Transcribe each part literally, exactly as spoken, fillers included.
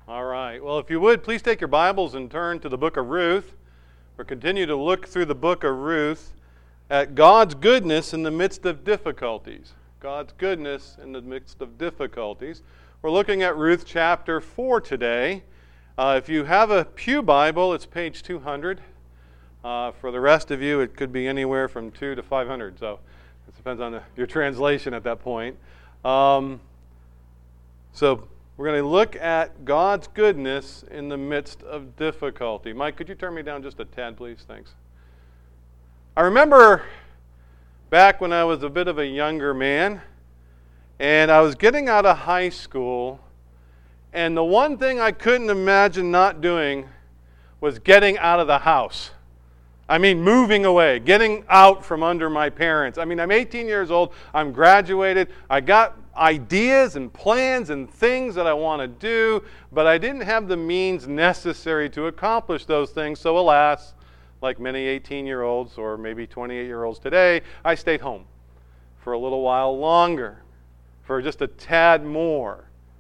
All right. Well, if you would, please take your Bibles and turn to the book of Ruth. We'll continue to look through the book of Ruth at God's goodness in the midst of difficulties. God's goodness in the midst of difficulties. We're looking at Ruth chapter four today. Uh, if you have a pew Bible, it's page two hundred. Uh, for the rest of you, it could be anywhere from two to five hundred. So it depends on the, your translation at that point. Um, so we're going to look at God's goodness in the midst of difficulty. Mike, could you turn me down just a tad, please? Thanks. I remember back when I was a bit of a younger man, and I was getting out of high school, and the one thing I couldn't imagine not doing was getting out of the house. I mean, moving away, getting out from under my parents. I mean, I'm eighteen years old, I'm graduated, I got ideas and plans and things that I want to do, but I didn't have the means necessary to accomplish those things. So alas, like many eighteen-year-olds or maybe twenty-eight-year-olds today, I stayed home for a little while longer, for just a tad more.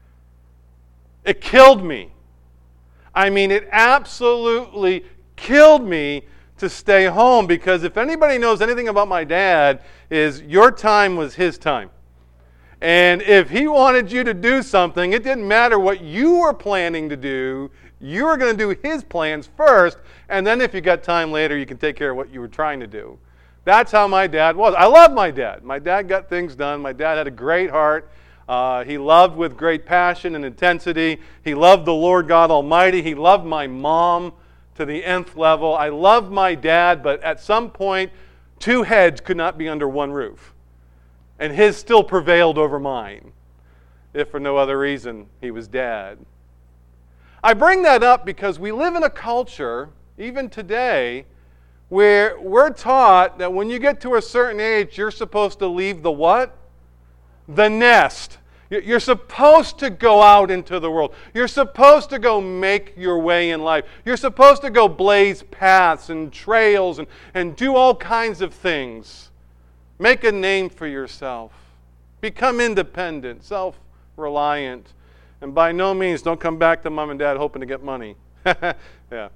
It killed me. I mean, it absolutely killed me to stay home, because if anybody knows anything about my dad, is your time was his time. And if he wanted you to do something, it didn't matter what you were planning to do, you were going to do his plans first, and then if you got time later, you can take care of what you were trying to do. That's how my dad was. I love my dad. My dad got things done. My dad had a great heart. Uh, he loved with great passion and intensity. He loved the Lord God Almighty. He loved my mom to the nth level. I loved my dad, but at some point, two heads could not be under one roof. And his still prevailed over mine, if for no other reason he was dad. I bring that up because we live in a culture, even today, where we're taught that when you get to a certain age, you're supposed to leave the what? The nest. You're supposed to go out into the world. You're supposed to go make your way in life. You're supposed to go blaze paths and trails and, and do all kinds of things. Make a name for yourself. Become independent, self-reliant. And by no means don't come back to mom and dad hoping to get money. Yeah.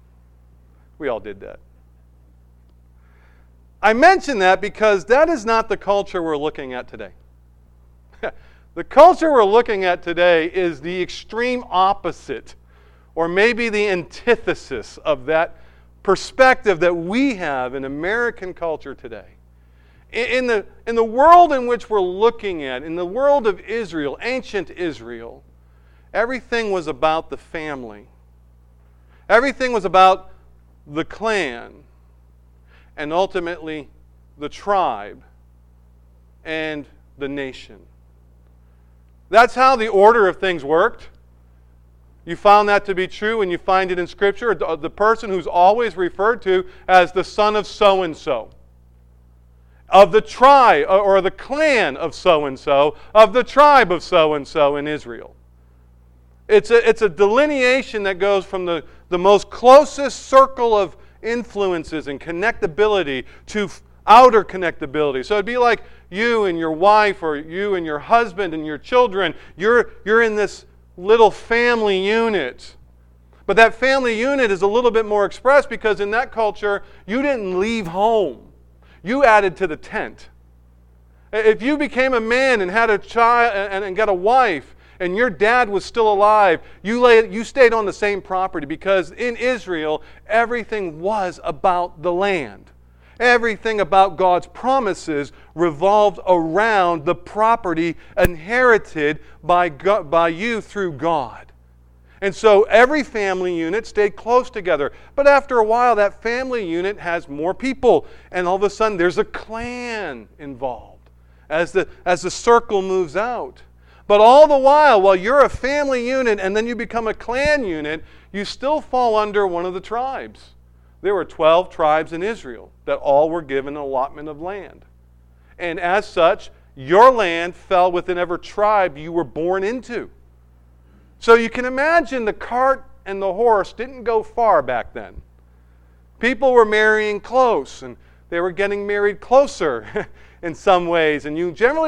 We all did that. I mention that because that is not the culture we're looking at today. The culture we're looking at today is the extreme opposite, or maybe the antithesis of that perspective that we have in American culture today. In the, in the world in which we're looking at, in the world of Israel, ancient Israel, everything was about the family. Everything was about the clan, and ultimately the tribe and the nation. That's how the order of things worked. You found that to be true, and you find it in Scripture. The person who's always referred to as the son of so-and-so, of the tribe or the clan of so-and-so, of the tribe of so-and-so in Israel. It's a, it's a delineation that goes from the, the most closest circle of influences and connectability to outer connectability. So it'd be like you and your wife, or you and your husband and your children. You're, you're in this little family unit. But that family unit is a little bit more expressed because in that culture, you didn't leave home. You added to the tent. If you became a man and had a child and, and got a wife, and your dad was still alive, you, lay, you stayed on the same property, because in Israel, everything was about the land. Everything about God's promises revolved around the property inherited by, God, by you through God. And so every family unit stayed close together. But after a while, that family unit has more people. And all of a sudden, there's a clan involved as the, as the circle moves out. But all the while, while you're a family unit and then you become a clan unit, you still fall under one of the tribes. There were twelve tribes in Israel that all were given an allotment of land. And as such, your land fell within every tribe you were born into. So you can imagine the cart and the horse didn't go far back then. People were marrying close, and they were getting married closer in some ways. And you generally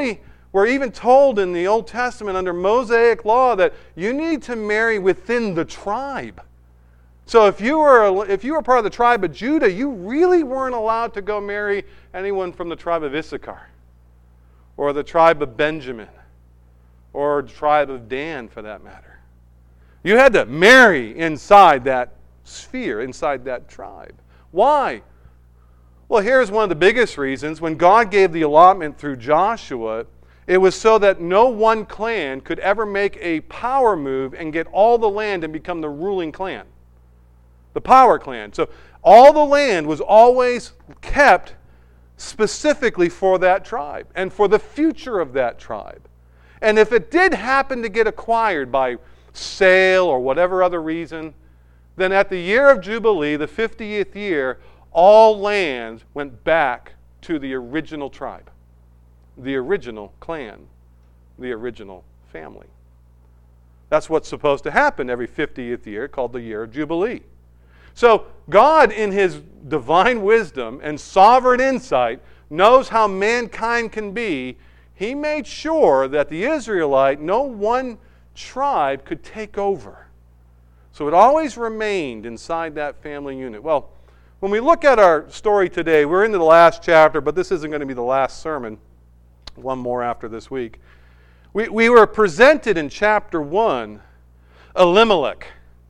We're even told in the Old Testament under Mosaic law that you need to marry within the tribe. So if you were if you were part of the tribe of Judah, you really weren't allowed to go marry anyone from the tribe of Issachar or the tribe of Benjamin or the tribe of Dan for that matter. You had to marry inside that sphere, inside that tribe. Why? Well, here's one of the biggest reasons. When God gave the allotment through Joshua, it was so that no one clan could ever make a power move and get all the land and become the ruling clan. The power clan. So all the land was always kept specifically for that tribe and for the future of that tribe. And if it did happen to get acquired by sale or whatever other reason, then at the year of Jubilee, the fiftieth year, all land went back to the original tribe, the original clan, the original family. That's what's supposed to happen every fiftieth year, called the year of Jubilee. So God, in His divine wisdom and sovereign insight, knows how mankind can be. He made sure that the Israelite, no one tribe could take over. So it always remained inside that family unit. Well, when we look at our story today, we're into the last chapter, but this isn't going to be the last sermon. One more after this week. We, we were presented in chapter one, Elimelech,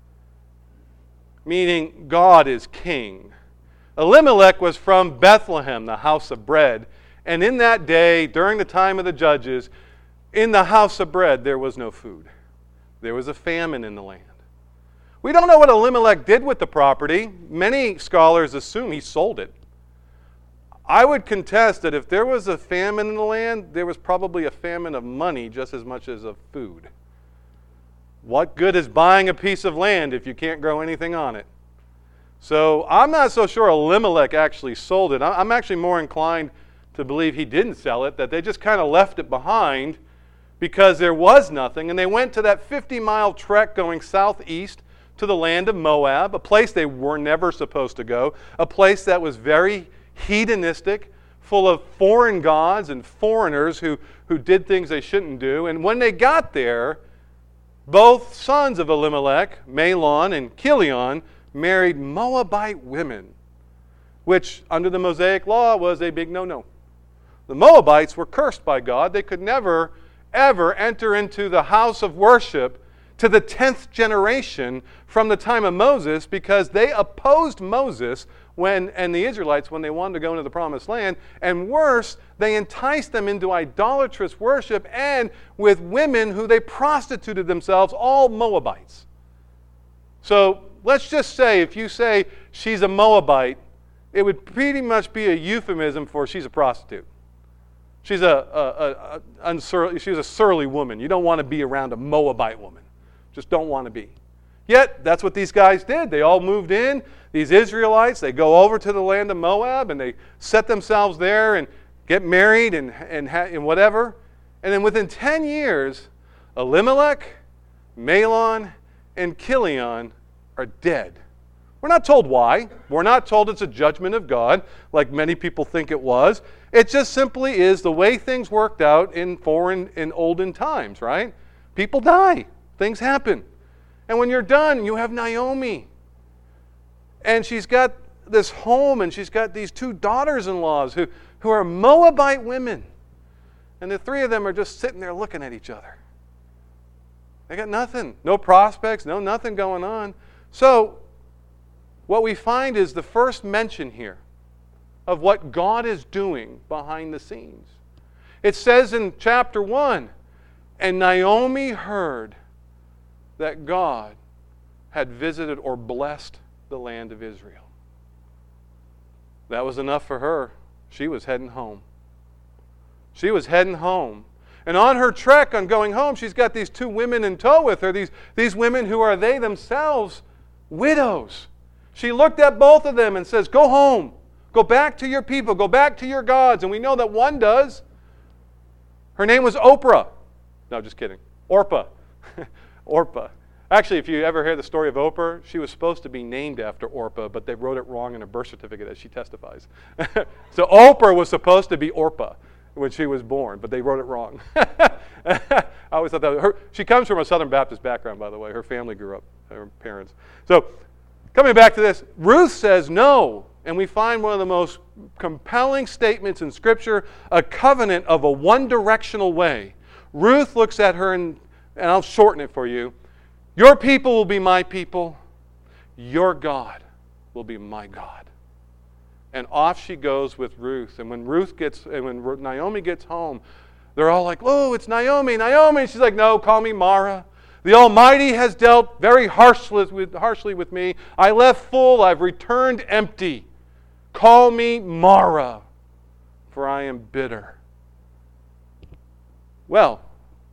meaning God is king. Elimelech was from Bethlehem, the house of bread. And in that day, during the time of the judges, in the house of bread, there was no food. There was a famine in the land. We don't know what Elimelech did with the property. Many scholars assume he sold it. I would contest that if there was a famine in the land, there was probably a famine of money just as much as of food. What good is buying a piece of land if you can't grow anything on it? So I'm not so sure Elimelech actually sold it. I'm actually more inclined to believe he didn't sell it, that they just kind of left it behind because there was nothing, and they went to that fifty-mile trek going southeast to the land of Moab, a place they were never supposed to go, a place that was very hedonistic, full of foreign gods and foreigners who, who did things they shouldn't do. And when they got there, both sons of Elimelech, Mahlon and Chilion, married Moabite women, which under the Mosaic law was a big no-no. The Moabites were cursed by God. They could never, ever enter into the house of worship to the tenth generation from the time of Moses because they opposed Moses when and the Israelites when they wanted to go into the promised land. And worse, they enticed them into idolatrous worship and with women who they prostituted themselves, all Moabites. So let's just say if you say she's a Moabite, it would pretty much be a euphemism for she's a prostitute. She's a, a, a, a unsurly, she's a surly woman. You don't want to be around a Moabite woman. Just don't want to be. Yet, that's what these guys did. They all moved in. These Israelites, they go over to the land of Moab and they set themselves there and get married and, and, ha- and whatever. And then within ten years, Elimelech, Mahlon, and Chilion are dead. We're not told why. We're not told it's a judgment of God, like many people think it was. It just simply is the way things worked out in foreign, in olden times, right? People die. Things happen. And when you're done, you have Naomi. And she's got this home, and she's got these two daughters-in-laws who, who are Moabite women. And the three of them are just sitting there looking at each other. They got nothing. No prospects, no nothing going on. So, what we find is the first mention here of what God is doing behind the scenes. It says in chapter one, and Naomi heard that God had visited or blessed the land of Israel. That was enough for her. She was heading home. She was heading home. And on her trek on going home, she's got these two women in tow with her, these, these women who are they themselves widows. She looked at both of them and says, go home. Go back to your people. Go back to your gods. And we know that one does. Her name was Oprah. No, just kidding. Orpah. Orpah. Actually, if you ever hear the story of Oprah, she was supposed to be named after Orpah, but they wrote it wrong in her birth certificate as she testifies. So Oprah was supposed to be Orpah. when she was born, but they wrote it wrong. I always thought that her, she comes from a Southern Baptist background, by the way. Her family grew up, her parents. So, coming back to this, Ruth says no, and we find one of the most compelling statements in Scripture, a covenant of a one-directional way. Ruth looks at her, and, and I'll shorten it for you. Your people will be my people. Your God will be my God. And off she goes with Ruth. And when Ruth gets, and when Naomi gets home, they're all like, "Oh, it's Naomi, Naomi." And she's like, "No, call me Mara. The Almighty has dealt very harshly with, harshly with me. I left full, I've returned empty. Call me Mara, for I am bitter." Well,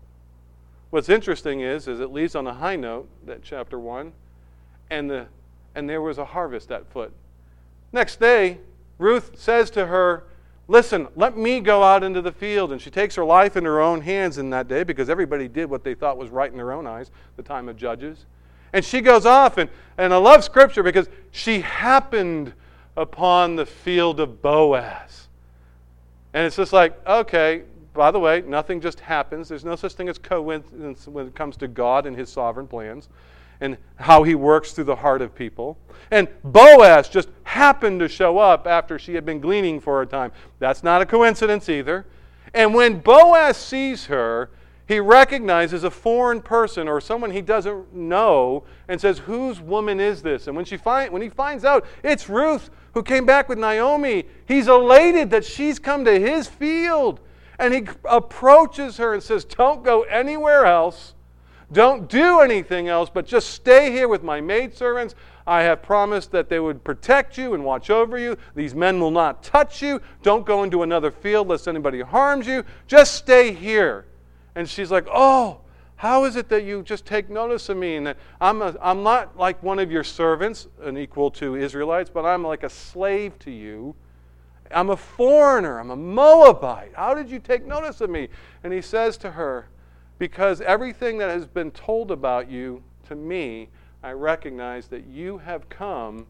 what's interesting is, is it leaves on a high note, that chapter one, and the and there was a harvest at foot. Next day, Ruth says to her, "Listen, let me go out into the field." And she takes her life in her own hands in that day, because everybody did what they thought was right in their own eyes, the time of Judges. And she goes off, and, and I love Scripture because she happened upon the field of Boaz. And it's just like, okay, by the way, nothing just happens. There's no such thing as coincidence when it comes to God and His sovereign plans and how He works through the heart of people. And Boaz just happened to show up after she had been gleaning for a time. That's not a coincidence either. And when Boaz sees her, he recognizes a foreign person or someone he doesn't know and says, "Whose woman is this?" And when she find, when he finds out it's Ruth who came back with Naomi, he's elated that she's come to his field. And he approaches her and says, "Don't go anywhere else. Don't do anything else, but just stay here with my maidservants. I have promised that they would protect you and watch over you. These men will not touch you. Don't go into another field lest anybody harms you. Just stay here." And she's like, "Oh, how is it that you just take notice of me? And that I'm, a, I'm not like one of your servants, an equal to Israelites, but I'm like a slave to you. I'm a foreigner. I'm a Moabite. How did you take notice of me?" And he says to her, "Because everything that has been told about you to me, I recognize that you have come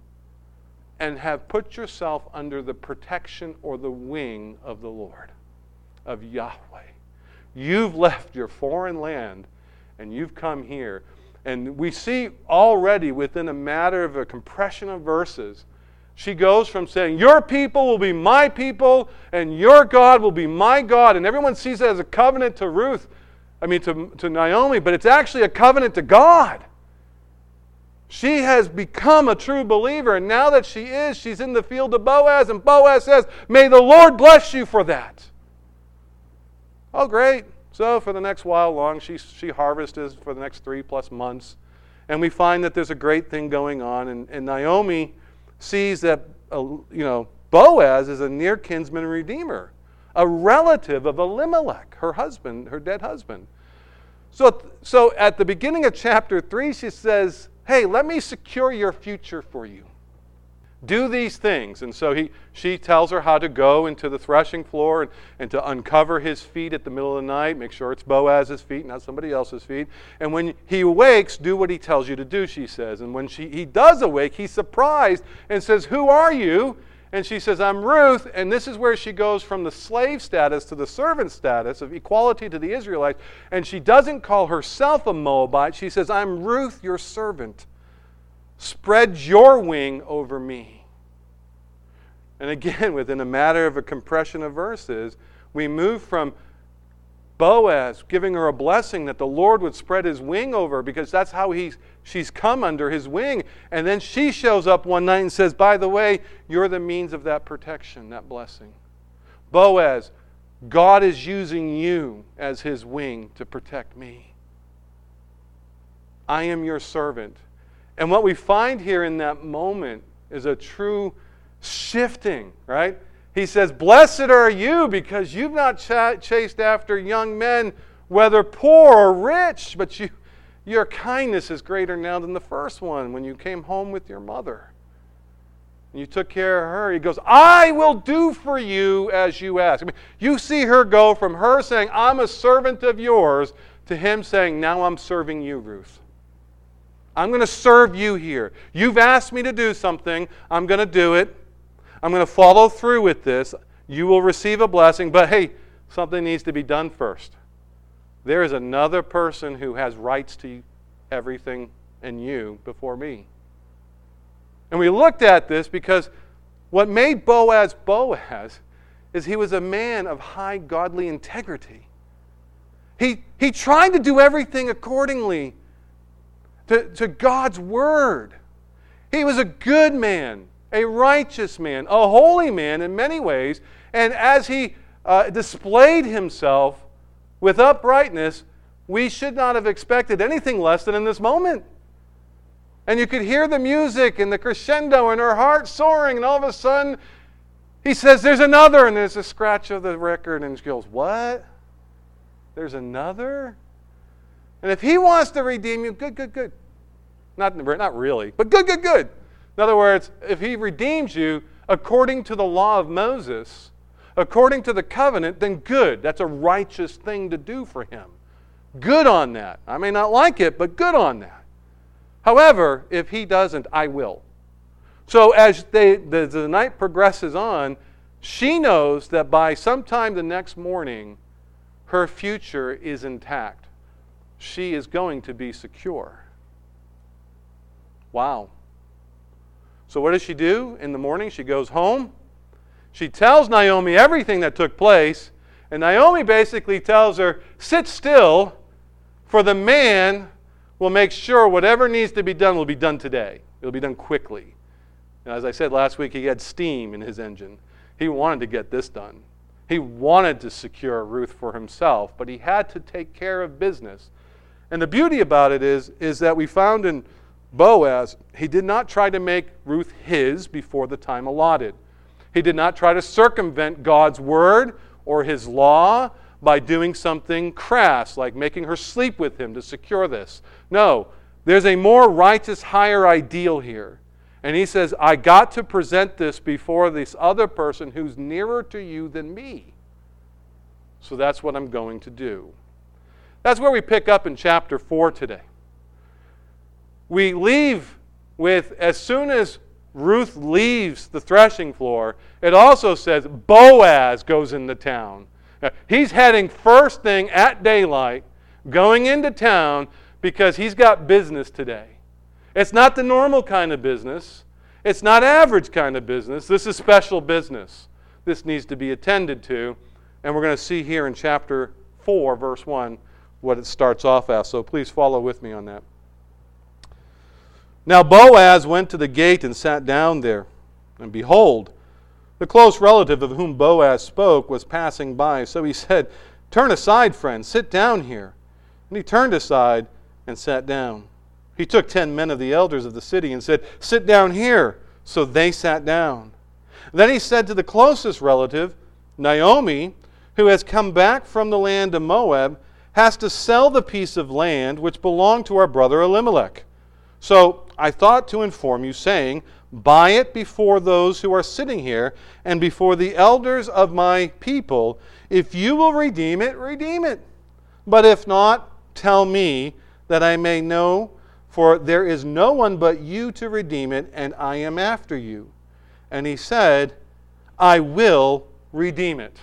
and have put yourself under the protection or the wing of the Lord, of Yahweh. You've left your foreign land and you've come here." And we see already within a matter of a compression of verses, she goes from saying, "Your people will be my people and your God will be my God." And everyone sees it as a covenant to Ruth, I mean to, to Naomi, but it's actually a covenant to God. She has become a true believer, and now that she is, she's in the field of Boaz, and Boaz says, "May the Lord bless you for that." Oh, great. So for the next while long, she, she harvests for the next three plus months, and we find that there's a great thing going on, and, and Naomi sees that uh, you know Boaz is a near kinsman redeemer, a relative of Elimelech, her husband, her dead husband. So, so at the beginning of chapter three, she says, "Hey, let me secure your future for you. Do these things." And so he, she tells her how to go into the threshing floor and, and to uncover his feet at the middle of the night. Make sure it's Boaz's feet, not somebody else's feet. And when he awakes, do what he tells you to do, she says. And when she, he does awake, he's surprised and says, "Who are you?" And she says, "I'm Ruth." And this is where she goes from the slave status to the servant status of equality to the Israelites. And she doesn't call herself a Moabite. She says, "I'm Ruth, your servant. Spread your wing over me." And again, within a matter of a compression of verses, we move from Boaz giving her a blessing that the Lord would spread his wing over, because that's how he's, she's come under his wing. And then she shows up one night and says, "By the way, you're the means of that protection, that blessing. Boaz, God is using you as his wing to protect me. I am your servant." And what we find here in that moment is a true shifting, right? He says, "Blessed are you, because you've not ch- chased after young men, whether poor or rich, but you, your kindness is greater now than the first one when you came home with your mother. And you took care of her." He goes, "I will do for you as you ask." I mean, you see her go from her saying, "I'm a servant of yours," to him saying, "Now I'm serving you, Ruth. I'm going to serve you here. You've asked me to do something. I'm going to do it. I'm going to follow through with this. You will receive a blessing. But hey, something needs to be done first. There is another person who has rights to everything and you before me. And we looked at this because what made Boaz Boaz is he was a man of high godly integrity. He, he tried to do everything accordingly to, to God's word. He was a good man, a righteous man, a holy man in many ways. And as he uh, displayed himself with uprightness, we should not have expected anything less than in this moment. And you could hear the music and the crescendo and her heart soaring, and all of a sudden he says, there's another, and there's a scratch of the record, and she goes, what? There's another? And if he wants to redeem you, good, good, good. Not, not really, but good, good, good. In other words, if he redeems you according to the law of Moses, according to the covenant, then good. That's a righteous thing to do for him. Good on that. I may not like it, but good on that. However, if he doesn't, I will. So as they, the, the night progresses on, she knows that by sometime the next morning, her future is intact. She is going to be secure. Wow. So what does she do in the morning? She goes home. She tells Naomi everything that took place. And Naomi basically tells her, sit still, for the man will make sure whatever needs to be done will be done today. It'll be done quickly. And as I said last week, he had steam in his engine. He wanted to get this done. He wanted to secure Ruth for himself, but he had to take care of business. And the beauty about it is, is that we found in Boaz, he did not try to make Ruth his before the time allotted. He did not try to circumvent God's word or his law by doing something crass, like making her sleep with him to secure this. No, there's a more righteous, higher ideal here. And he says, I got to present this before this other person who's nearer to you than me. So that's what I'm going to do. That's where we pick up in chapter four today. We leave with, as soon as Ruth leaves the threshing floor, it also says Boaz goes into town. He's heading first thing at daylight, going into town because he's got business today. It's not the normal kind of business. It's not average kind of business. This is special business. This needs to be attended to. And we're going to see here in chapter four, verse one, what it starts off as. So please follow with me on that. Now Boaz went to the gate and sat down there. And behold, the close relative of whom Boaz spoke was passing by. So he said, turn aside, friend, sit down here. And he turned aside and sat down. He took ten men of the elders of the city and said, sit down here. So they sat down. Then he said to the closest relative, Naomi, who has come back from the land of Moab, has to sell the piece of land which belonged to our brother Elimelech. So I thought to inform you, saying, buy it before those who are sitting here and before the elders of my people. If you will redeem it, redeem it. But if not, tell me, that I may know, for there is no one but you to redeem it, and I am after you. And he said, I will redeem it.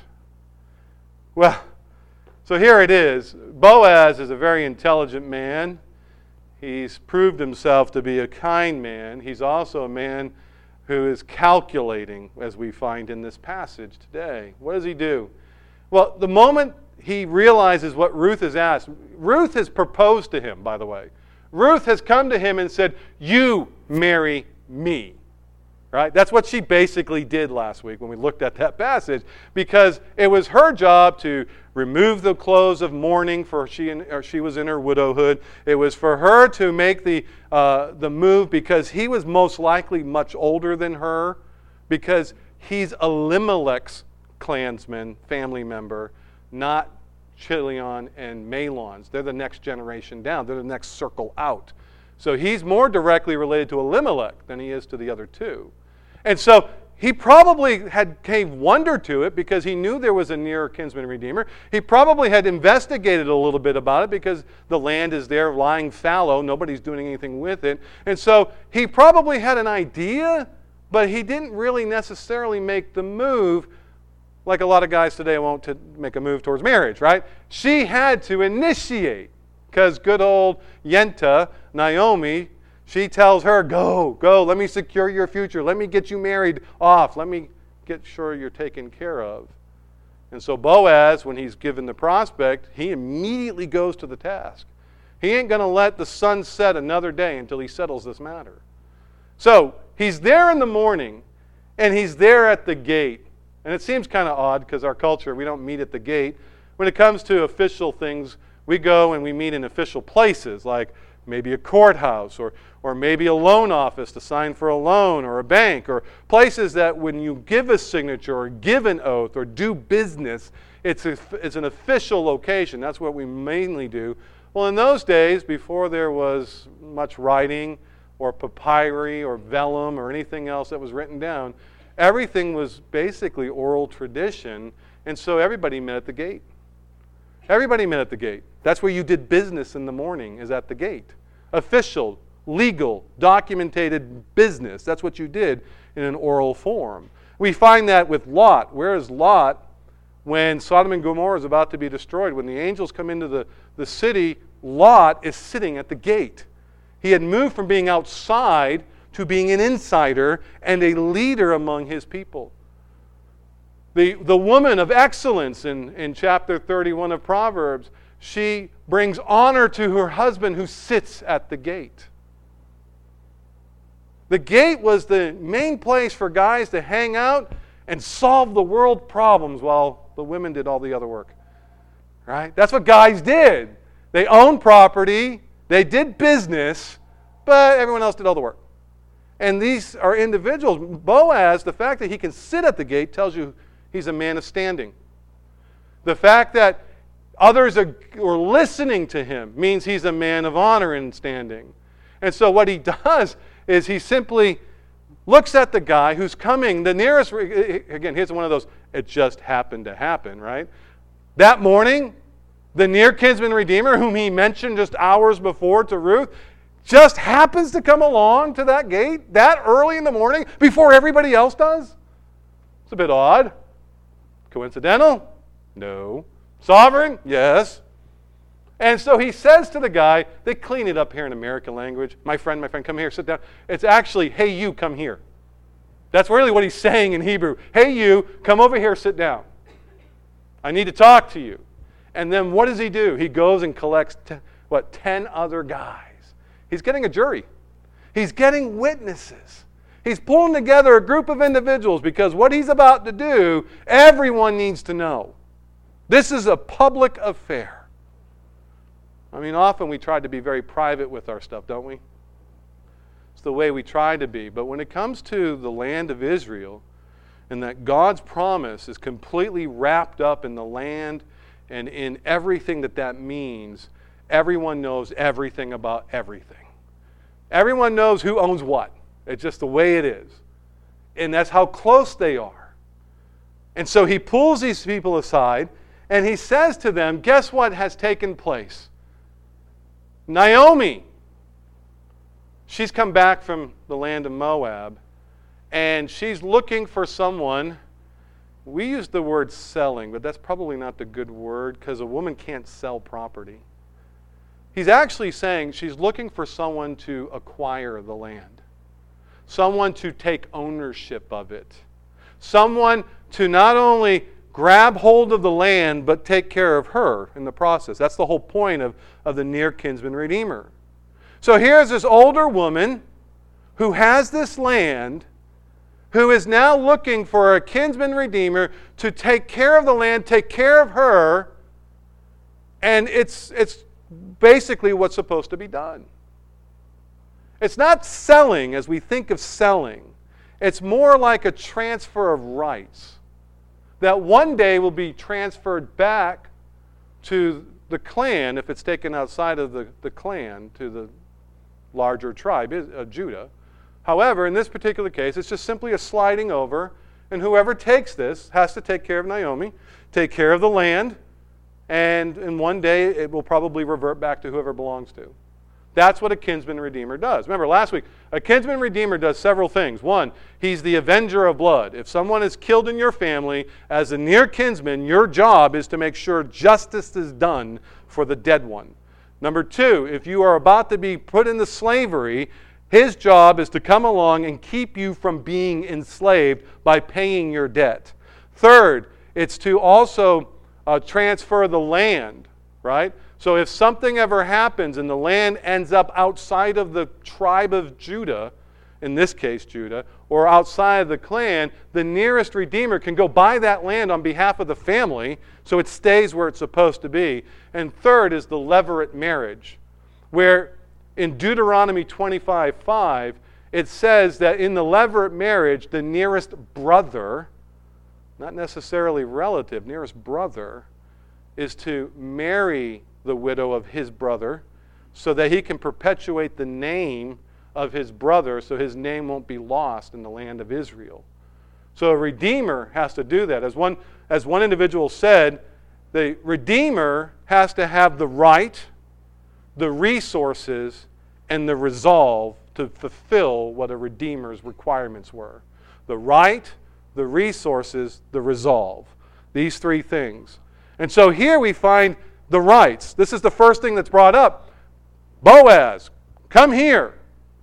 Well, so here it is. Boaz is a very intelligent man. He's proved himself to be a kind man. He's also a man who is calculating, as we find in this passage today. What does he do? Well, the moment he realizes what Ruth has asked, Ruth has proposed to him, by the way. Ruth has come to him and said, you marry me. Right? That's what she basically did last week when we looked at that passage, because it was her job to remove the clothes of mourning, for she and, or she was in her widowhood. It was for her to make the uh, the move because he was most likely much older than her, because he's Elimelech's clansman, family member, not Chilion and Mahlon's. They're the next generation down. They're the next circle out. So he's more directly related to Elimelech than he is to the other two. And so he probably had gave wonder to it because he knew there was a nearer kinsman redeemer. He probably had investigated a little bit about it because the land is there lying fallow. Nobody's doing anything with it. And so he probably had an idea, but he didn't really necessarily make the move like a lot of guys today won't to make a move towards marriage, right? She had to initiate, because good old Yenta, Naomi, she tells her, go, go, let me secure your future. Let me get you married off. Let me get sure you're taken care of. And so Boaz, when he's given the prospect, he immediately goes to the task. He ain't going to let the sun set another day until he settles this matter. So he's there in the morning, and he's there at the gate. And it seems kind of odd because our culture, we don't meet at the gate. When it comes to official things, we go and we meet in official places, like maybe a courthouse or, or maybe a loan office to sign for a loan, or a bank, or places that when you give a signature or give an oath or do business, it's, a, it's an official location. That's what we mainly do. Well, in those days, before there was much writing or papyri or vellum or anything else that was written down, everything was basically oral tradition, and so everybody met at the gate. Everybody met at the gate. That's where you did business in the morning, is at the gate. Official, legal, documented business. That's what you did in an oral form. We find that with Lot. Where is Lot when Sodom and Gomorrah is about to be destroyed? When the angels come into the, the city, Lot is sitting at the gate. He had moved from being outside to being an insider and a leader among his people. The, the woman of excellence in, in chapter thirty-one of Proverbs, she brings honor to her husband who sits at the gate. The gate was the main place for guys to hang out and solve the world problems while the women did all the other work. Right? That's what guys did. They owned property, they did business, but everyone else did all the work. And these are individuals. Boaz, the fact that he can sit at the gate tells you he's a man of standing. The fact that others are, are listening to him means he's a man of honor and standing. And so what he does is he simply looks at the guy who's coming, the nearest, again, here's one of those, it just happened to happen, right? That morning, the near kinsman redeemer, whom he mentioned just hours before to Ruth, just happens to come along to that gate that early in the morning before everybody else does. It's a bit odd. Coincidental? No. Sovereign? Yes. And so he says to the guy, they clean it up here in American language. My friend, my friend, come here, sit down. It's actually, hey, you, come here. That's really what he's saying in Hebrew. Hey, you, come over here, sit down. I need to talk to you. And then what does he do? He goes and collects, ten, what, ten other guys. He's getting a jury. He's getting witnesses. He's pulling together a group of individuals because what he's about to do, everyone needs to know. This is a public affair. I mean, often we try to be very private with our stuff, don't we? It's the way we try to be. But when it comes to the land of Israel, and that God's promise is completely wrapped up in the land and in everything that that means, everyone knows everything about everything. Everyone knows who owns what. It's just the way it is. And that's how close they are. And so he pulls these people aside and he says to them, guess what has taken place? Naomi, she's come back from the land of Moab and she's looking for someone. We use the word selling, but that's probably not the good word because a woman can't sell property. He's actually saying she's looking for someone to acquire the land, someone to take ownership of it, someone to not only grab hold of the land but take care of her in the process. That's the whole point of, of the near kinsman redeemer. So here's this older woman who has this land, who is now looking for a kinsman redeemer to take care of the land, take care of her, and it's it's basically what's supposed to be done. It's not selling as we think of selling. It's more like a transfer of rights that one day will be transferred back to the clan if it's taken outside of the, the clan to the larger tribe, uh, Judah. However, in this particular case, it's just simply a sliding over, and whoever takes this has to take care of Naomi, take care of the land, and in one day it will probably revert back to whoever belongs to. That's what a kinsman redeemer does. Remember last week, a kinsman redeemer does several things. One, he's the avenger of blood. If someone is killed in your family, as a near kinsman, your job is to make sure justice is done for the dead one. Number two, if you are about to be put into slavery, his job is to come along and keep you from being enslaved by paying your debt. Third, it's to also uh, transfer the land, right? So if something ever happens and the land ends up outside of the tribe of Judah, in this case Judah, or outside of the clan, the nearest redeemer can go buy that land on behalf of the family so it stays where it's supposed to be. And third is the levirate marriage, where in Deuteronomy twenty-five five, it says that in the levirate marriage, the nearest brother, not necessarily relative, nearest brother, is to marry the widow of his brother so that he can perpetuate the name of his brother so his name won't be lost in the land of Israel. So a redeemer has to do that. As one, as one individual said, the redeemer has to have the right, the resources, and the resolve to fulfill what a redeemer's requirements were. The right, the resources, the resolve. These three things. And so here we find the rights. This is the first thing that's brought up. Boaz, come here.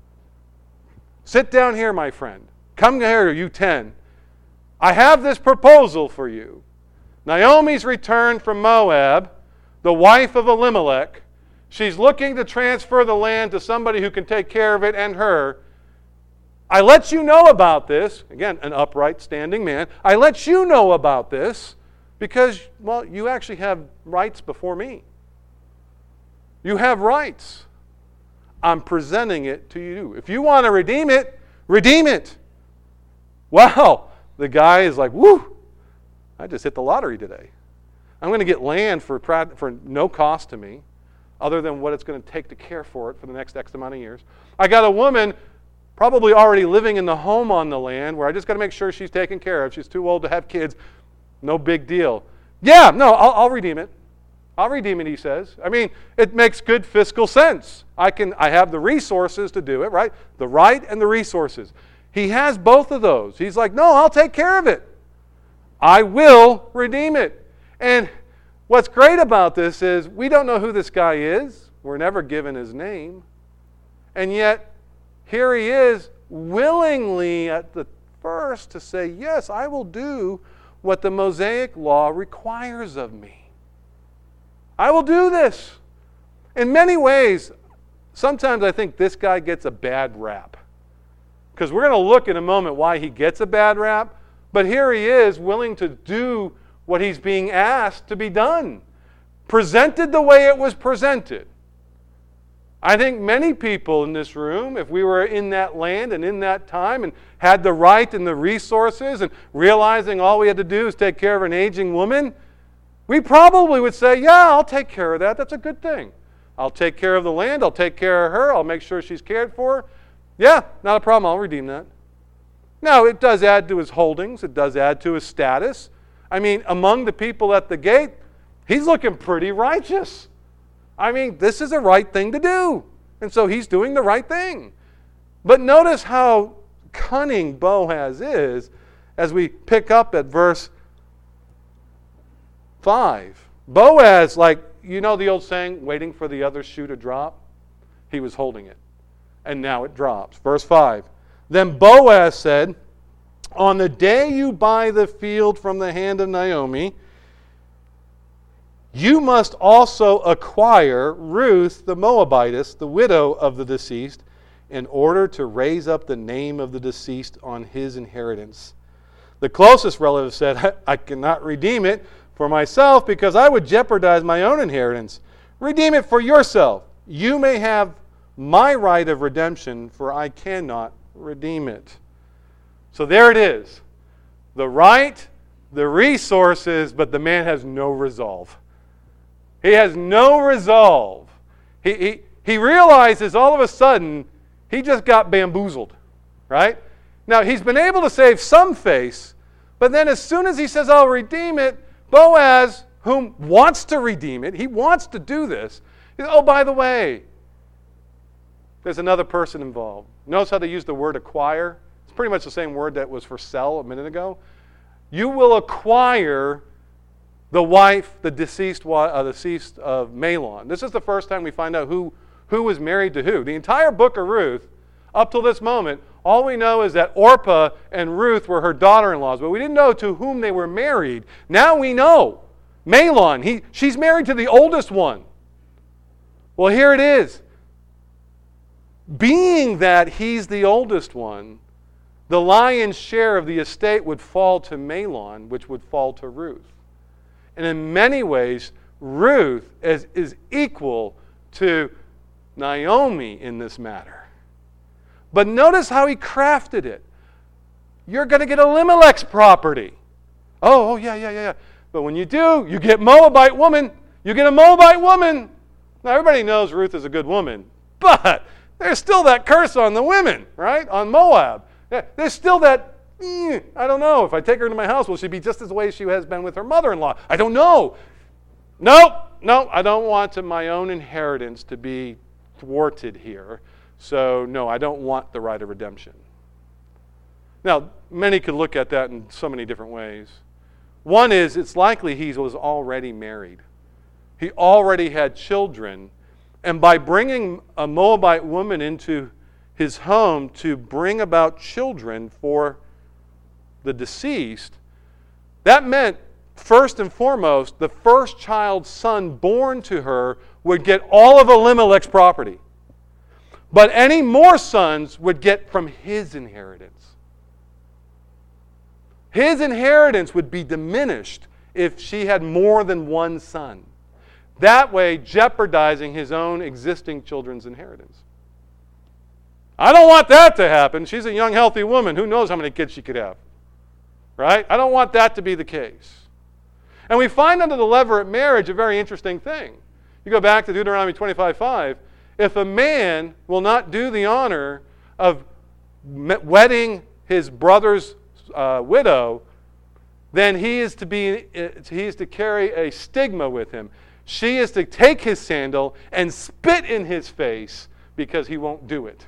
Sit down here, my friend. Come here, you ten. I have this proposal for you. Naomi's returned from Moab, the wife of Elimelech. She's looking to transfer the land to somebody who can take care of it and her. I let you know about this. Again, an upright, standing man. I let you know about this because, well, you actually have rights before me. You have rights. I'm presenting it to you. If you want to redeem it, redeem it. Wow. The guy is like, woo, I just hit the lottery today. I'm going to get land for, for no cost to me, other than what it's going to take to care for it for the next X amount of years. I got a woman probably already living in the home on the land where I just got to make sure she's taken care of. She's too old to have kids. No big deal. Yeah, no, I'll, I'll redeem it. I'll redeem it, he says. I mean, it makes good fiscal sense. I can, I have the resources to do it, right? The right and the resources. He has both of those. He's like, no, I'll take care of it. I will redeem it. And what's great about this is we don't know who this guy is. We're never given his name. And yet, here he is willingly at the first to say, yes, I will do what the Mosaic law requires of me. I will do this. In many ways, sometimes I think this guy gets a bad rap. Because we're going to look in a moment why he gets a bad rap. But here he is willing to do what he's being asked to be done. Presented the way it was presented. I think many people in this room, if we were in that land and in that time and had the right and the resources and realizing all we had to do is take care of an aging woman, we probably would say, yeah, I'll take care of that. That's a good thing. I'll take care of the land. I'll take care of her. I'll make sure she's cared for. Yeah, not a problem. I'll redeem that. Now, it does add to his holdings. It does add to his status. I mean, among the people at the gate, he's looking pretty righteous. I mean, this is the right thing to do. And so he's doing the right thing. But notice how cunning Boaz is as we pick up at verse five. Boaz, like, you know the old saying, waiting for the other shoe to drop? He was holding it. And now it drops. Verse five. Then Boaz said, on the day you buy the field from the hand of Naomi, you must also acquire Ruth the Moabitess, the widow of the deceased, in order to raise up the name of the deceased on his inheritance. The closest relative said, I cannot redeem it for myself because I would jeopardize my own inheritance. Redeem it for yourself. You may have my right of redemption, for I cannot redeem it. So there it is. The right, the resources, but the man has no resolve. He has no resolve. He, he, he realizes all of a sudden he just got bamboozled, right? Now, he's been able to save some face, but then as soon as he says, I'll redeem it, Boaz, whom wants to redeem it, he wants to do this, he says, oh, by the way, there's another person involved. Notice how they use the word acquire? It's pretty much the same word that was for sell a minute ago. You will acquire the wife, the deceased, uh, deceased of Mahlon. This is the first time we find out who, who was married to who. The entire book of Ruth, up till this moment, all we know is that Orpah and Ruth were her daughter-in-laws, but we didn't know to whom they were married. Now we know. Mahlon, he, she's married to the oldest one. Well, here it is. Being that he's the oldest one, the lion's share of the estate would fall to Mahlon, which would fall to Ruth. And in many ways, Ruth is, is equal to Naomi in this matter. But notice how he crafted it. You're going to get Elimelech's property. Oh, oh, yeah, yeah, yeah. But when you do, you get Moabite woman. You get a Moabite woman. Now, everybody knows Ruth is a good woman. But there's still that curse on the women, right? On Moab. There's still that, I don't know, if I take her into my house, will she be just as the way she has been with her mother-in-law? I don't know. Nope, no, I don't want to, my own inheritance to be thwarted here. So, no, I don't want the right of redemption. Now, many could look at that in so many different ways. One is, it's likely he was already married. He already had children. And by bringing a Moabite woman into his home to bring about children for the deceased, that meant, first and foremost, the first child's son born to her would get all of Elimelech's property. But any more sons would get from his inheritance. His inheritance would be diminished if she had more than one son. That way, jeopardizing his own existing children's inheritance. I don't want that to happen. She's a young, healthy woman. Who knows how many kids she could have? Right? I don't want that to be the case. And we find under the levirate marriage a very interesting thing. You go back to Deuteronomy twenty-five five. If a man will not do the honor of wedding his brother's uh, widow, then he is to be he is to carry a stigma with him. She is to take his sandal and spit in his face because he won't do it.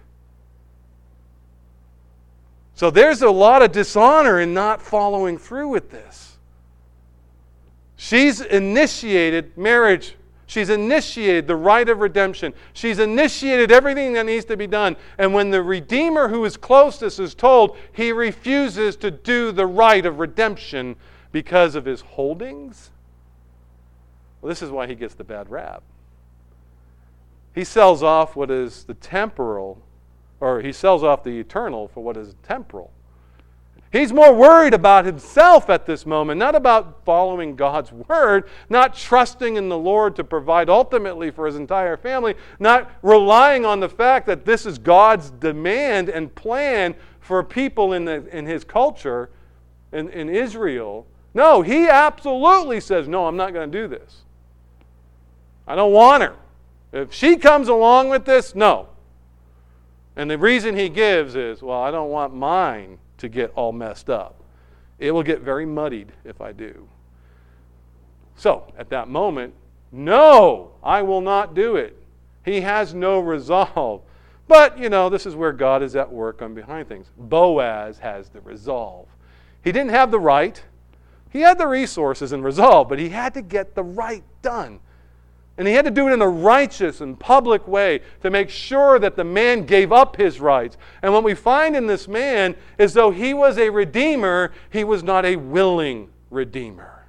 So there's a lot of dishonor in not following through with this. She's initiated marriage. She's initiated the right of redemption. She's initiated everything that needs to be done. And when the Redeemer who is closest is told, he refuses to do the right of redemption because of his holdings. Well, this is why he gets the bad rap. He sells off what is the temporal, or he sells off the eternal for what is temporal. He's more worried about himself at this moment, not about following God's word, not trusting in the Lord to provide ultimately for his entire family, not relying on the fact that this is God's demand and plan for people in, the, in his culture, in, in Israel. No, he absolutely says, no, I'm not going to do this. I don't want her. If she comes along with this, no. And the reason he gives is, well, I don't want mine to get all messed up. It will get very muddied if I do. So, at that moment, no, I will not do it. He has no resolve. But, you know, this is where God is at work on behind things. Boaz has the resolve. He didn't have the right. He had the resources and resolve, but he had to get the right done. And he had to do it in a righteous and public way to make sure that the man gave up his rights. And what we find in this man is though he was a redeemer, he was not a willing redeemer.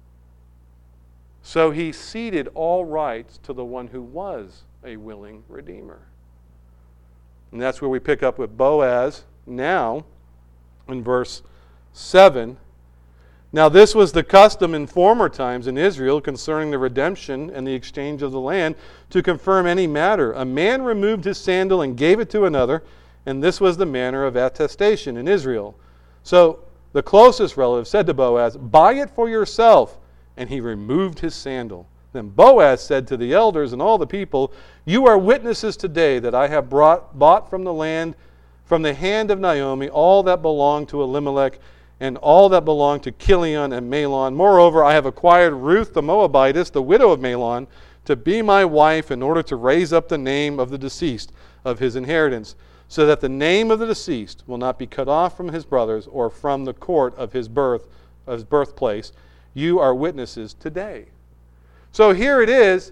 So he ceded all rights to the one who was a willing redeemer. And that's where we pick up with Boaz now in verse seven. Now this was the custom in former times in Israel concerning the redemption and the exchange of the land to confirm any matter. A man removed his sandal and gave it to another, and this was the manner of attestation in Israel. So the closest relative said to Boaz, buy it for yourself. And he removed his sandal. Then Boaz said to the elders and all the people, you are witnesses today that I have brought, bought from the land, from the hand of Naomi, all that belonged to Elimelech, and all that belonged to Chilion and Mahlon. Moreover, I have acquired Ruth the Moabitess, the widow of Mahlon, to be my wife in order to raise up the name of the deceased, of his inheritance, so that the name of the deceased will not be cut off from his brothers or from the court of his birth, of his birthplace. You are witnesses today. So here it is.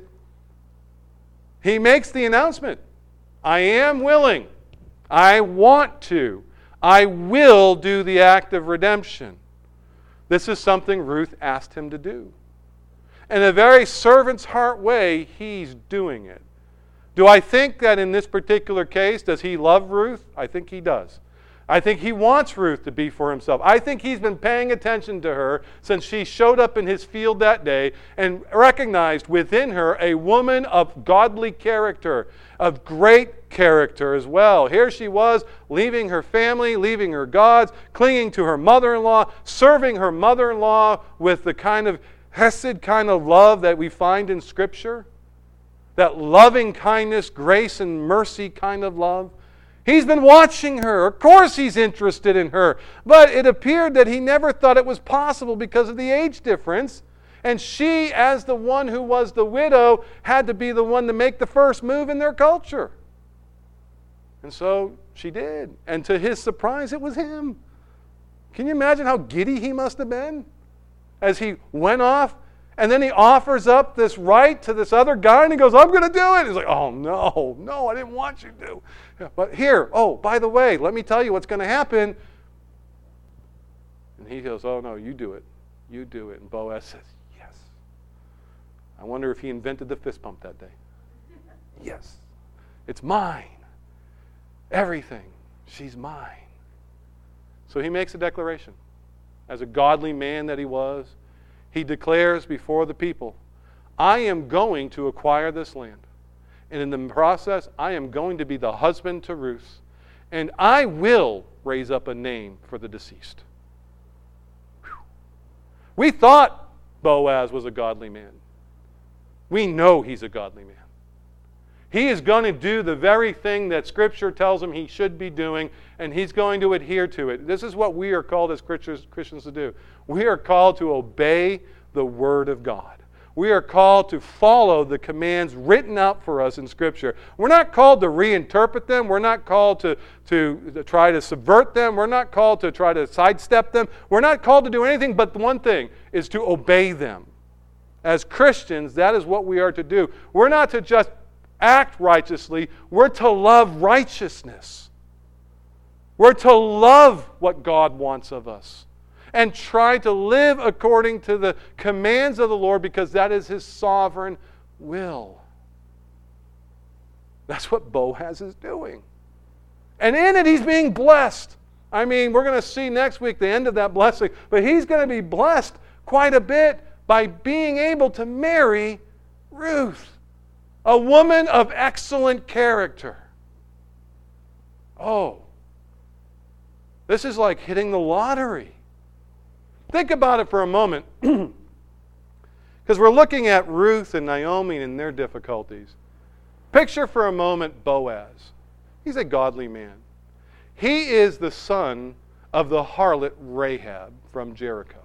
He makes the announcement. I am willing. I want to. I will do the act of redemption. This is something Ruth asked him to do. In a very servant's heart way, he's doing it. Do I think that in this particular case, does he love Ruth? I think he does. I think he wants Ruth to be for himself. I think he's been paying attention to her since she showed up in his field that day and recognized within her a woman of godly character, of great character as well. Here she was, leaving her family, leaving her gods, clinging to her mother-in-law, serving her mother-in-law with the kind of hesed kind of love that we find in Scripture. That loving kindness, grace, and mercy kind of love. He's been watching her. Of course he's interested in her. But it appeared that he never thought it was possible because of the age difference. And she, as the one who was the widow, had to be the one to make the first move in their culture. And so she did. And to his surprise, it was him. Can you imagine how giddy he must have been? As he went off, and then he offers up this right to this other guy, and he goes, I'm going to do it. He's like, oh, no, no, I didn't want you to. Yeah, but here, oh, by the way, let me tell you what's going to happen. And he goes, oh, no, you do it. You do it. And Boaz says, yes. I wonder if he invented the fist pump that day. Yes. It's mine. Everything. She's mine. So he makes a declaration. As a godly man that he was, he declares before the people, I am going to acquire this land. And in the process, I am going to be the husband to Ruth. And I will raise up a name for the deceased. Whew. We thought Boaz was a godly man. We know he's a godly man. He is going to do the very thing that Scripture tells him he should be doing, and he's going to adhere to it. This is what we are called as Christians to do. We are called to obey the Word of God. We are called to follow the commands written out for us in Scripture. We're not called to reinterpret them. We're not called to, to, to try to subvert them. We're not called to try to sidestep them. We're not called to do anything but one thing, is to obey them. As Christians, that is what we are to do. We're not to just act righteously. We're to love righteousness. We're to love what God wants of us and try to live according to the commands of the Lord because that is His sovereign will. That's what Boaz is doing. And in it, he's being blessed. I mean, we're going to see next week the end of that blessing, but he's going to be blessed quite a bit by being able to marry Ruth. A woman of excellent character. Oh, this is like hitting the lottery. Think about it for a moment. Because we're looking at Ruth and Naomi and their difficulties. Picture for a moment Boaz. He's a godly man. He is the son of the harlot Rahab from Jericho.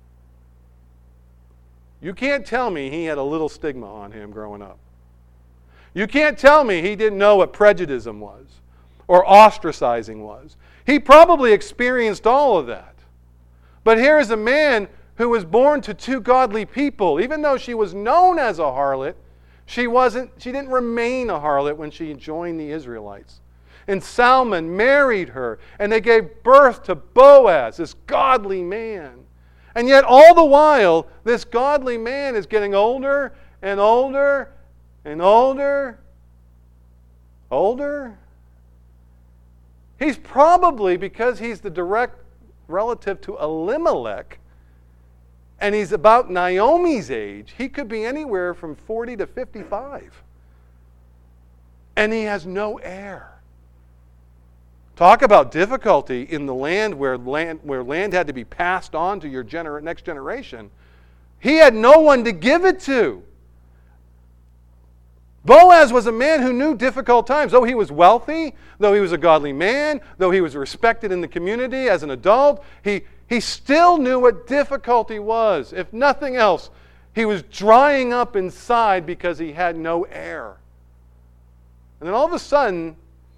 You can't tell me he had a little stigma on him growing up. You can't tell me he didn't know what prejudice was or ostracizing was. He probably experienced all of that. But here is a man who was born to two godly people. Even though she was known as a harlot, she wasn't, she didn't remain a harlot when she joined the Israelites. And Salmon married her, and they gave birth to Boaz, this godly man. And yet all the while, this godly man is getting older and older and older, older. He's probably, because he's the direct relative to Elimelech, and he's about Naomi's age, he could be anywhere from forty to fifty-five. And he has no heir. Talk about difficulty in the land where land, where land had to be passed on to your gener- next generation. He had no one to give it to. Boaz was a man who knew difficult times. Though he was wealthy, though he was a godly man, though he was respected in the community as an adult, he, he still knew what difficulty was. If nothing else, he was drying up inside because he had no heir. And then all of a sudden,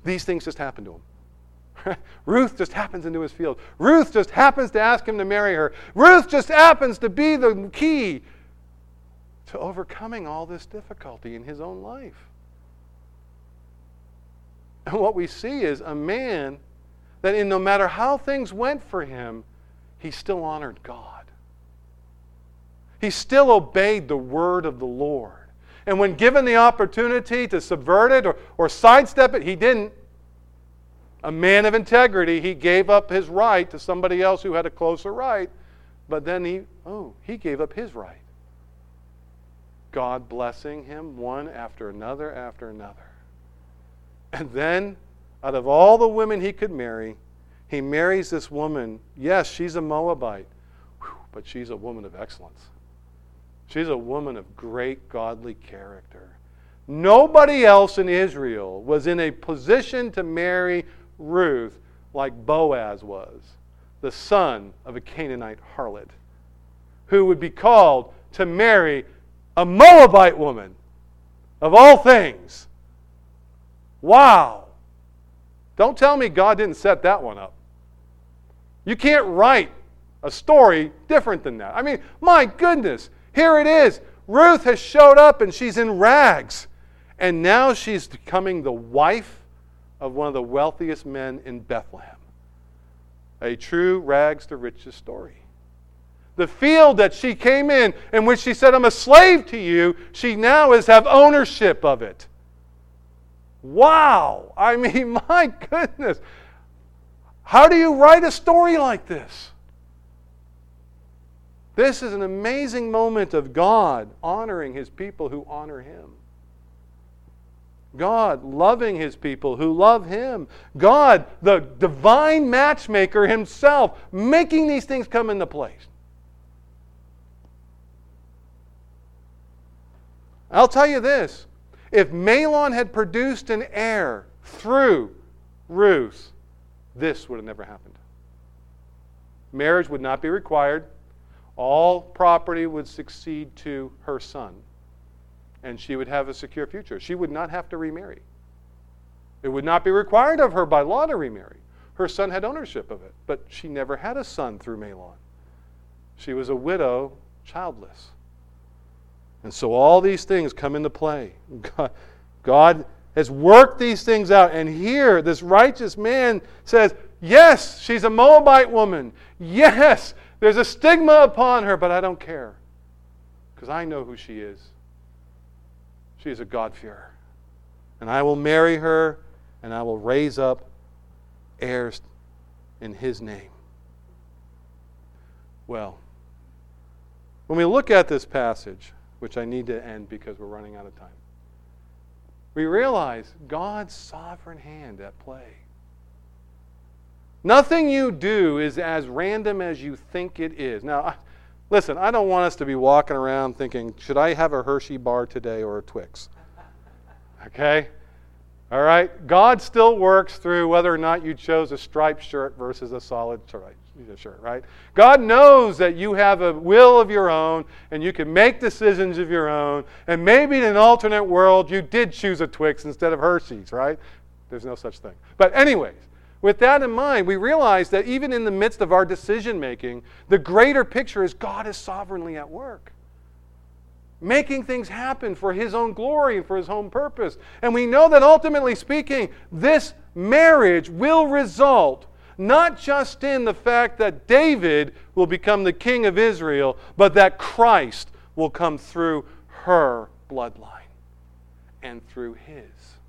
These things just happen to him. Ruth just happens into his field. Ruth just happens to ask him to marry her. Ruth just happens to be the key to overcoming all this difficulty in his own life. And what we see is a man that in no matter how things went for him, he still honored God. He still obeyed the word of the Lord. And when given the opportunity to subvert it or, or sidestep it, he didn't. A man of integrity, he gave up his right to somebody else who had a closer right, but then he, oh, he gave up his right. God blessing him one after another after another. And then, out of all the women he could marry, he marries this woman. Yes, she's a Moabite, but she's a woman of excellence. She's a woman of great godly character. Nobody else in Israel was in a position to marry Ruth like Boaz was, the son of a Canaanite harlot, who would be called to marry a Moabite woman, of all things. Wow. Don't tell me God didn't set that one up. You can't write a story different than that. I mean, my goodness, here it is. Ruth has showed up and she's in rags. And now she's becoming the wife of one of the wealthiest men in Bethlehem. A true rags to riches story. The field that she came in, in which she said, I'm a slave to you, she now is have ownership of it. Wow! I mean, my goodness. How do you write a story like this? This is an amazing moment of God honoring His people who honor Him. God loving His people who love Him. God, the divine matchmaker Himself, making these things come into place. I'll tell you this. If Mahlon had produced an heir through Ruth, this would have never happened. Marriage would not be required. All property would succeed to her son. And she would have a secure future. She would not have to remarry. It would not be required of her by law to remarry. Her son had ownership of it. But she never had a son through Mahlon. She was a widow, childless. And so all these things come into play. God, God has worked these things out. And here, this righteous man says, yes, she's a Moabite woman. Yes, there's a stigma upon her, but I don't care. Because I know who she is. She is a God-fearer. And I will marry her, and I will raise up heirs in His name. Well, when we look at this passage, which I need to end because we're running out of time, we realize God's sovereign hand at play. Nothing you do is as random as you think it is. Now, I, listen, I don't want us to be walking around thinking, should I have a Hershey bar today or a Twix? Okay? All right? God still works through whether or not you chose a striped shirt versus a solid shirt, right? God knows that you have a will of your own and you can make decisions of your own. And maybe in an alternate world you did choose a Twix instead of Hershey's, right? There's no such thing. But anyways, with that in mind, we realize that even in the midst of our decision making, the greater picture is God is sovereignly at work, making things happen for His own glory and for His own purpose. And we know that ultimately speaking, this marriage will result not just in the fact that David will become the king of Israel, but that Christ will come through her bloodline and through his.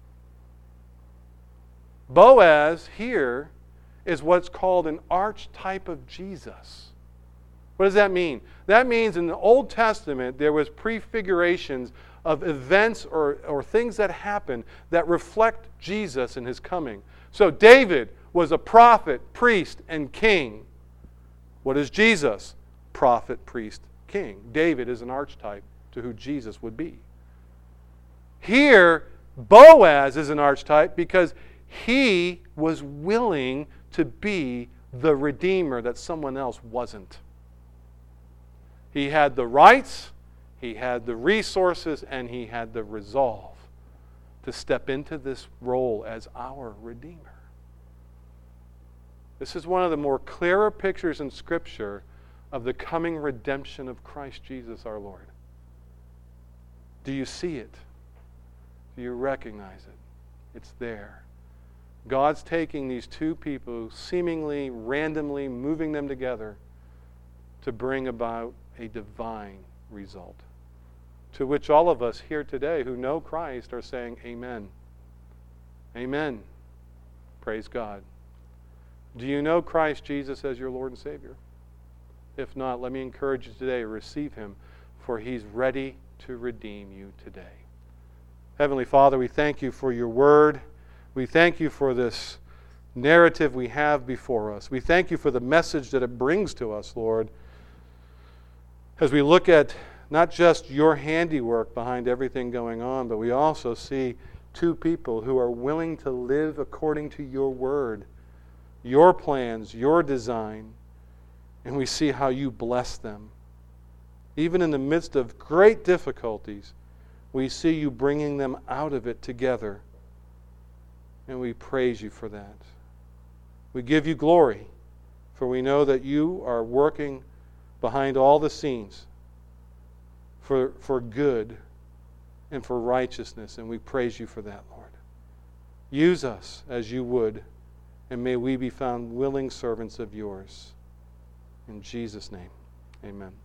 Boaz here is what's called an archetype of Jesus. What does that mean? That means in the Old Testament there was prefigurations of events or, or things that happen that reflect Jesus and His coming. So David was a prophet, priest, and king. What is Jesus? Prophet, priest, king. David is an archetype to who Jesus would be. Here, Boaz is an archetype because he was willing to be the redeemer that someone else wasn't. He had the rights, he had the resources, and he had the resolve to step into this role as our Redeemer. This is one of the more clearer pictures in Scripture of the coming redemption of Christ Jesus our Lord. Do you see it? Do you recognize it? It's there. God's taking these two people, seemingly randomly moving them together to bring about a divine result, to which all of us here today who know Christ are saying amen. Amen. Praise God. Do you know Christ Jesus as your Lord and Savior? If not, let me encourage you today to receive Him, for He's ready to redeem you today. Heavenly Father, we thank you for your word. We thank you for this narrative we have before us. We thank you for the message that it brings to us, Lord, as we look at not just your handiwork behind everything going on, but we also see two people who are willing to live according to your word, your plans, your design, and we see how you bless them. Even in the midst of great difficulties, we see you bringing them out of it together, and we praise you for that. We give you glory, for we know that you are working behind all the scenes for, for good and for righteousness, and we praise you for that, Lord. Use us as you would, and may we be found willing servants of yours. In Jesus' name, amen.